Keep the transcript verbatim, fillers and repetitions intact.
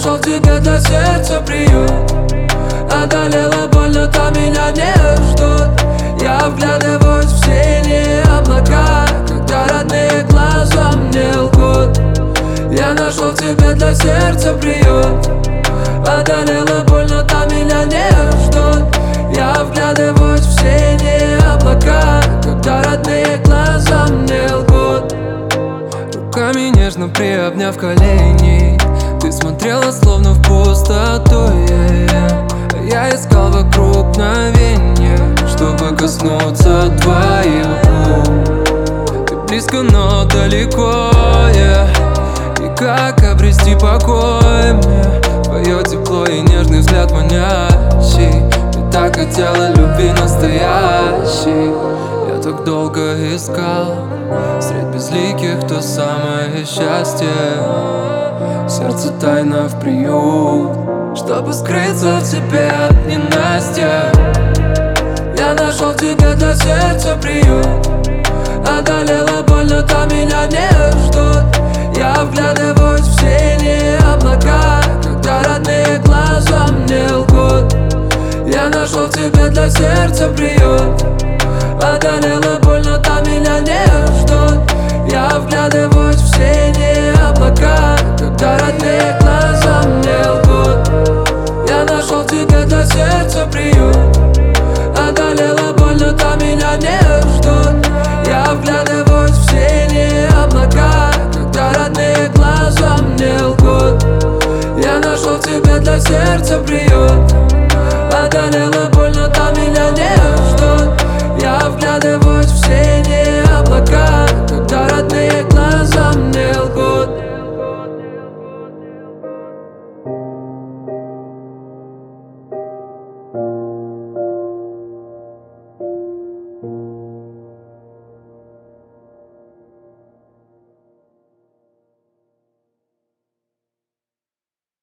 нашел тебе для сердца приют. Одолела боль, но там меня не ждут. Я вглядываюсь в синие облака, когда родные глаза мне лгут. Я нашел тебе для сердца приют. Одолела боль, но там меня не ждут. Я вглядываюсь в синие облака, когда родные глаза мне лгут. Руками нежно приобняв колени, ты смотрела словно в пустоту, yeah, yeah. А я искал вокруг мгновенья, чтобы коснуться твоих губ. Ты близко, но далеко, yeah. И как обрести покой мне? Твое тепло и нежный взгляд манящий. Ты так хотела любви настоящей. Я так долго искал средь безликих то самое счастье. Сердце тайно в приют, чтобы скрыться в тебе от ненастья. Я нашел тебе для сердца приют. Одолела боль, но там меня не ждут. Я вглядываюсь в синие облака, когда родные глаза мне лгут. Я нашел тебе для сердца приют. Одолела боль, но там меня не ждут. Я вглядываюсь в синие облака, когда родные глаза мне лгут. Я нашел тебе для сердца приют. Одолела боль, но там меня не ждут. Я вглядываюсь в синие облака, когда родные глаза мне лгут. Я нашел тебе для сердца приют. Одолела боль, но там меня не ждут. Я вглядываюсь